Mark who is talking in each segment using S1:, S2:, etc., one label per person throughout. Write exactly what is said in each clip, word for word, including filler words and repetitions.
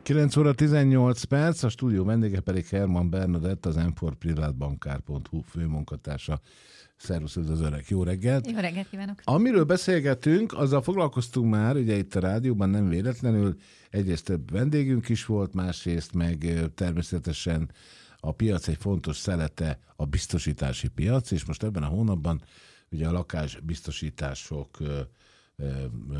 S1: kilenc óra tizennyolc perc, a stúdió vendége pedig Herman Bernadett, az em négy privátbankár pont hu főmunkatársa. Szervusz, üdvözöllek, jó reggelt!
S2: Jó reggelt kívánok!
S1: Amiről beszélgetünk, azzal foglalkoztunk már, ugye itt a rádióban nem véletlenül, egyrészt több vendégünk is volt, másrészt meg természetesen a piac egy fontos szelete a biztosítási piac, és most ebben a hónapban ugye a lakásbiztosítások ö, ö, ö,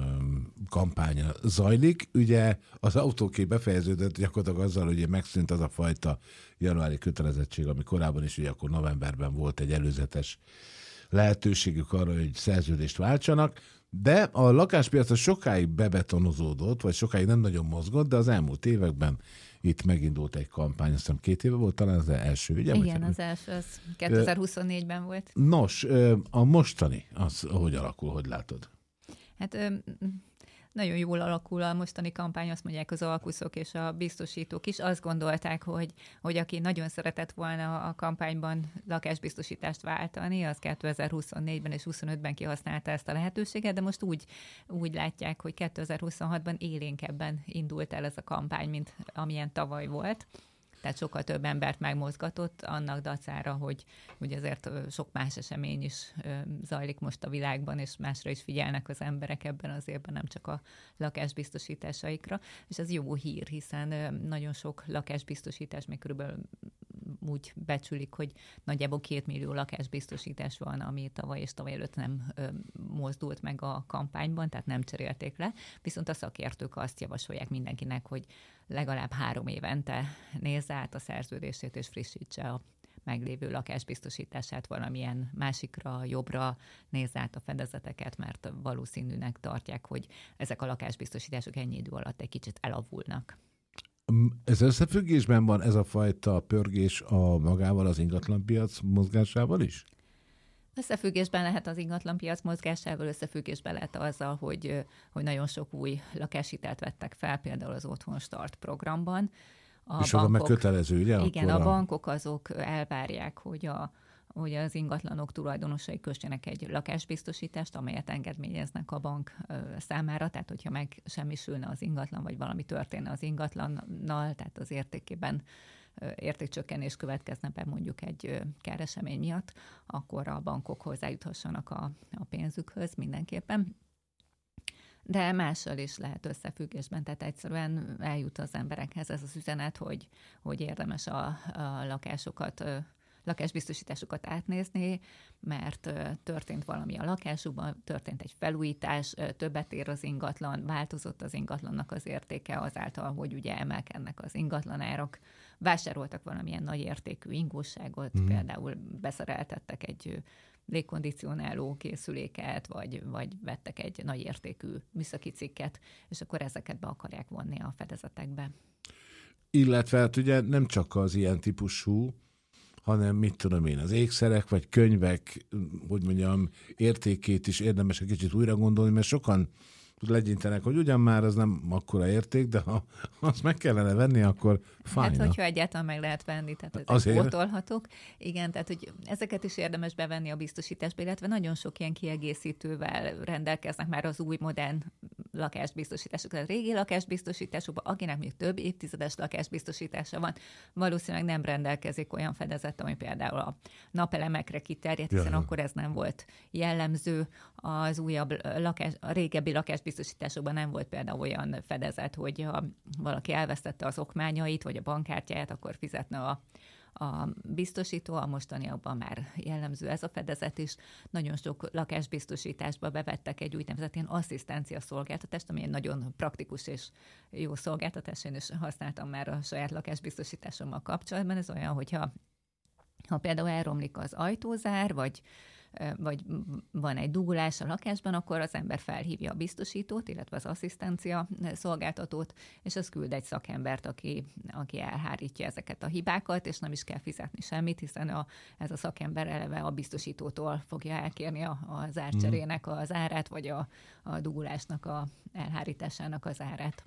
S1: kampánya zajlik. Ugye az autóké befejeződött gyakorlatilag azzal, hogy megszűnt az a fajta januári kötelezettség, ami korábban is, ugye akkor novemberben volt egy előzetes lehetőségük arra, hogy szerződést váltsanak, de a lakáspiac sokáig bebetonozódott, vagy sokáig nem nagyon mozgott, de az elmúlt években itt megindult egy kampány, azt hiszem két éve volt talán az első, ugye?
S2: Igen, az első, az kétezer-huszonnégyben volt.
S1: Nos, a mostani, az hogy alakul, hogy látod?
S2: Hát nagyon jól alakul a mostani kampány, azt mondják az alkuszok és a biztosítók is. Azt gondolták, hogy, hogy aki nagyon szeretett volna a kampányban lakásbiztosítást váltani, az kétezer-huszonnégyben és huszonötben kihasználta ezt a lehetőséget, de most úgy, úgy látják, hogy kétezer-huszonhatban élénkebben indult el ez a kampány, mint amilyen tavaly volt. Tehát sokkal több embert megmozgatott annak dacára, hogy, hogy azért sok más esemény is zajlik most a világban, és másra is figyelnek az emberek ebben az évben, nem csak a lakásbiztosításaikra. És ez jó hír, hiszen nagyon sok lakásbiztosítás, még körülbelül úgy becsülik, hogy nagyjából két millió lakásbiztosítás van, ami tavaly és tavaly előtt nem mozdult meg a kampányban, tehát nem cserélték le. Viszont a szakértők azt javasolják mindenkinek, hogy legalább három évente nézze át a szerződését, és frissítse a meglévő lakásbiztosítását valamilyen másikra, jobbra, nézze át a fedezeteket, mert valószínűnek tartják, hogy ezek a lakásbiztosítások ennyi idő alatt egy kicsit elavulnak.
S1: Ez összefüggésben van ez a fajta pörgés a magával, az ingatlanpiac mozgásával is?
S2: Összefüggésben lehet az ingatlanpiac mozgásával, összefüggésben lehet azzal, hogy, hogy nagyon sok új lakáshitelt vettek fel, például az Otthon Start programban.
S1: A és bankok, meg kötelező, ugye?
S2: Igen, a bankok azok elvárják, hogy, a, hogy az ingatlanok tulajdonosai kössenek egy lakásbiztosítást, amelyet engedményeznek a bank számára, tehát hogyha megsemmisülne az ingatlan, vagy valami történne az ingatlannal, tehát az értékében értékcsökkenés következne be mondjuk egy káresemény miatt, akkor a bankok hozzájuthassanak a, a pénzükhöz mindenképpen. De mással is lehet összefüggésben, tehát egyszerűen eljut az emberekhez ez az üzenet, hogy, hogy érdemes a, a lakásokat, lakásbiztosításokat átnézni, mert történt valami a lakásukban, történt egy felújítás, többet ér az ingatlan, változott az ingatlannak az értéke azáltal, hogy ugye emelkednek az ingatlanárak, vásároltak valamilyen nagy értékű ingóságot, mm. például beszereltettek egy légkondicionáló készüléket, vagy, vagy vettek egy nagy értékű műszaki cikket, és akkor ezeket be akarják vonni a fedezetekbe.
S1: Illetve hát ugye nem csak az ilyen típusú, hanem mit tudom én, az ékszerek, vagy könyvek, hogy mondjam, értékét is érdemes egy kicsit újra gondolni, mert sokan legyintenek, hogy ugyan már az nem akkora érték, de ha azt meg kellene venni, akkor fájna.
S2: Hát, hogyha egyáltalán meg lehet venni, tehát ezek azért pótolhatók. Igen, tehát hogy ezeket is érdemes bevenni a biztosításba, illetve nagyon sok ilyen kiegészítővel rendelkeznek már az új modern lakásbiztosítások. A régi lakásbiztosításokban, akinek még több évtizedes lakásbiztosítása van, valószínűleg nem rendelkezik olyan fedezet, ami például a napelemekre kiterjedt, hiszen ja. akkor ez nem volt jellemző. Az újabb lakás, a régebbi lakásbiztosításokban nem volt például olyan fedezet, hogy ha valaki elvesztette az okmányait, vagy a bankkártyáját, akkor fizetne a, a biztosító, a mostaniakban már jellemző ez a fedezet is. Nagyon sok lakásbiztosításba bevettek egy úgynevezett ilyen asszisztencia szolgáltatást, ami egy nagyon praktikus és jó szolgáltatás. Én is használtam már a saját lakásbiztosításommal kapcsolatban. Ez olyan, hogyha ha például elromlik az ajtózár, vagy vagy van egy dugulás a lakásban, akkor az ember felhívja a biztosítót, illetve az asszisztencia szolgáltatót, és az küld egy szakembert, aki, aki elhárítja ezeket a hibákat, és nem is kell fizetni semmit, hiszen a, ez a szakember eleve a biztosítótól fogja elkérni a, az árcserének az árát, vagy a, a dugulásnak a elhárításának az árát.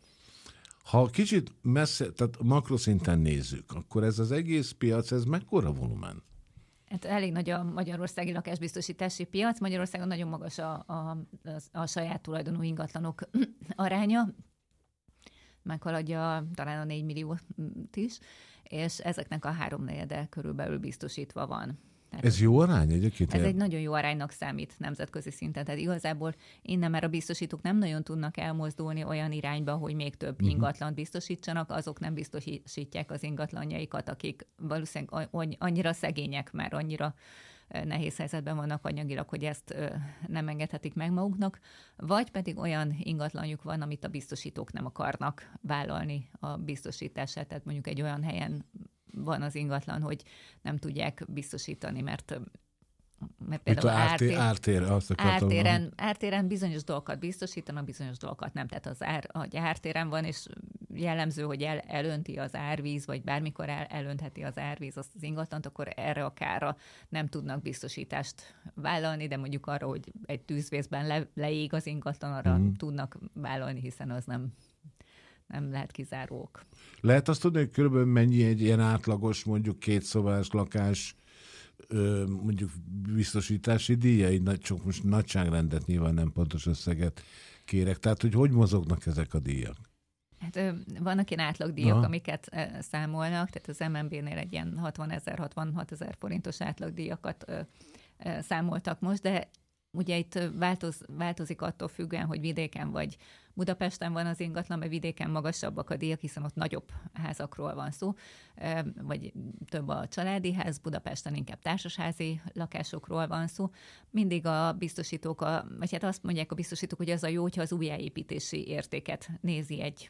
S1: Ha kicsit messze, tehát makroszinten nézzük, akkor ez az egész piac, ez mekkora volumen?
S2: Hát elég nagy a magyarországi lakásbiztosítási piac. Magyarországon nagyon magas a, a, a saját tulajdonú ingatlanok aránya. meghaladja talán a négy milliót is, és ezeknek a háromnegyede körülbelül biztosítva van.
S1: Tehát ez jó arány egyébként?
S2: Ez egy nagyon jó aránynak számít nemzetközi szinten. Tehát igazából innen már a biztosítók nem nagyon tudnak elmozdulni olyan irányba, hogy még több uh-huh. ingatlant biztosítsanak, azok nem biztosítják az ingatlanjaikat, akik valószínűleg annyira szegények, már annyira nehéz helyzetben vannak anyagilag, hogy ezt nem engedhetik meg maguknak, vagy pedig olyan ingatlanjuk van, amit a biztosítók nem akarnak vállalni a biztosítását, tehát mondjuk egy olyan helyen van az ingatlan, hogy nem tudják biztosítani, mert, mert például ártér,
S1: ártér, azt
S2: ártéren, ártéren bizonyos dolgokat biztosítanak, bizonyos dolgokat nem. Tehát az ár, hogy ártéren van, és jellemző, hogy el, elönti az árvíz, vagy bármikor el, elöntheti az árvíz azt az ingatlant, akkor erre a kárra nem tudnak biztosítást vállalni, de mondjuk arra, hogy egy tűzvészben le, leég az ingatlan, arra mm. tudnak vállalni, hiszen az nem nem lehet kizárók.
S1: Lehet azt tudni, hogy körülbelül mennyi egy ilyen átlagos, mondjuk kétszobás lakás, mondjuk biztosítási díjai, csak most nagyságrendet, nyilván nem pontos összeget kérek. Tehát, hogy hogy mozognak ezek a díjak?
S2: Hát vannak ilyen átlagdíjak, Aha. amiket számolnak, tehát az em en bé-nél egy ilyen hatvanezer, hatvanhat ezer forintos átlagdíjakat számoltak most, de ugye itt változ, változik attól függően, hogy vidéken vagy Budapesten van az ingatlan, mert vidéken magasabbak a díjak, hiszen ott nagyobb házakról van szó, vagy több a családi ház, Budapesten inkább társasházi lakásokról van szó. Mindig a biztosítók, a, vagy hát azt mondják a biztosítók, hogy az a jó, hogyha az újjáépítési értéket nézi egy,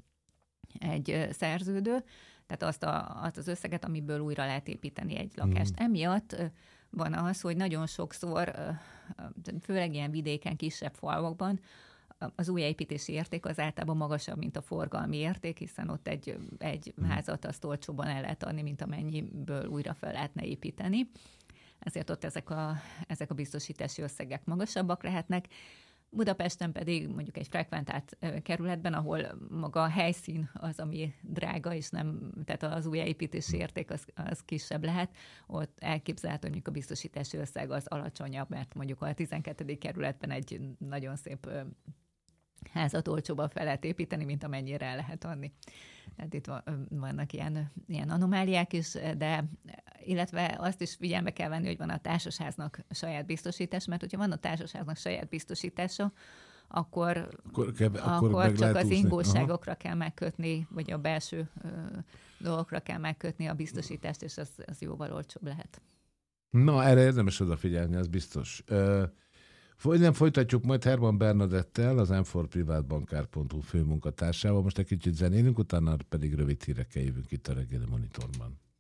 S2: egy szerződő, tehát azt, a, azt az összeget, amiből újra lehet építeni egy lakást. Mm. Emiatt van az, hogy nagyon sokszor, főleg ilyen vidéken, kisebb falvakban, az újjáépítési érték az általában magasabb, mint a forgalmi érték, hiszen ott egy, egy házat azt olcsóban el lehet adni, mint amennyiből újra fel lehetne építeni. Ezért ott ezek a, ezek a biztosítási összegek magasabbak lehetnek. Budapesten pedig mondjuk egy frekventált kerületben, ahol maga a helyszín az, ami drága, és nem, tehát az újjáépítési érték az, az kisebb lehet, ott elképzelhető, hogy mondjuk a biztosítási összeg az alacsonyabb, mert mondjuk a tizenkettedik kerületben egy nagyon szép házat olcsóban fel lehet építeni, mint amennyire el lehet adni. Tehát itt vannak ilyen, ilyen anomáliák is, de illetve azt is figyelme kell venni, hogy van a társasháznak saját biztosítás, mert hogyha van a társasháznak saját biztosítása, akkor, akkor, keb, akkor, akkor csak az ingóságokra Aha. kell megkötni, vagy a belső ö, dolgokra kell megkötni a biztosítást, és az, az jóval olcsóbb lehet.
S1: Na, erre érdemes odafigyelni, az biztos. Ö, Nem folytatjuk majd Herman Bernadettel, az em négy privátbankár pont hu főmunkatársával. Most egy kicsit zenélünk, utána pedig rövid hírekkel jövünk itt a reggeli monitorban.